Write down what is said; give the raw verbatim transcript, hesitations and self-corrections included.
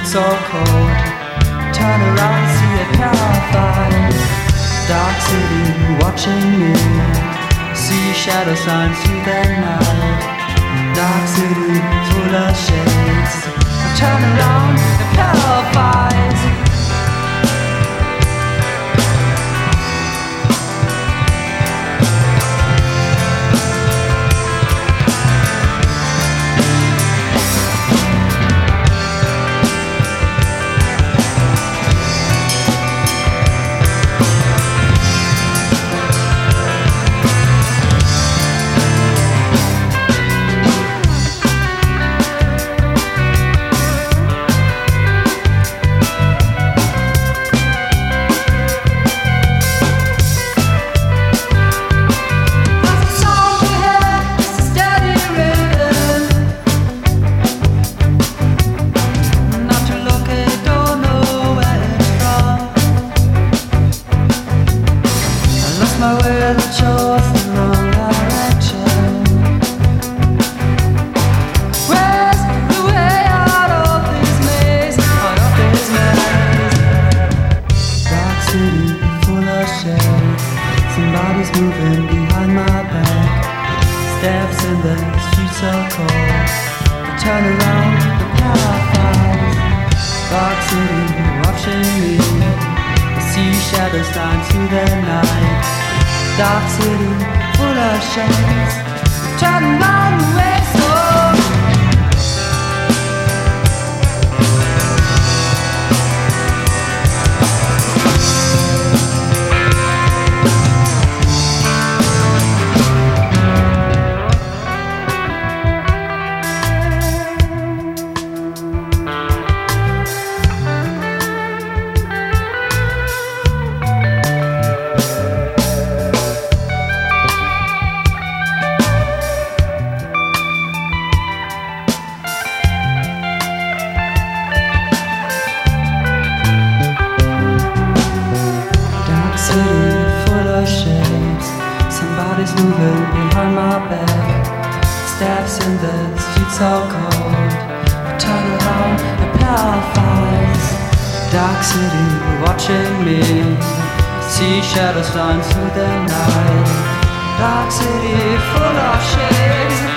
so cold. Turn around, see a terrified dark city watching me. See shadow signs through the night. Dark city full of shades. I turn around, it terrifies. My way that chose the wrong direction. Where's the way out of this maze? Out of this maze. Dark city full of shades. Somebody's moving behind my back. Steps in the street so cold. I turn around, the paralyzed. Dark city watching me. I see shadows down through the night. Dark city full of shades. Turn around the way so. City full of shades. Somebody's moving behind my back. Steps in the street so cold. I turn around, it paralyzed. Dark city watching me. See shadows flying through the night. Dark city full of shades.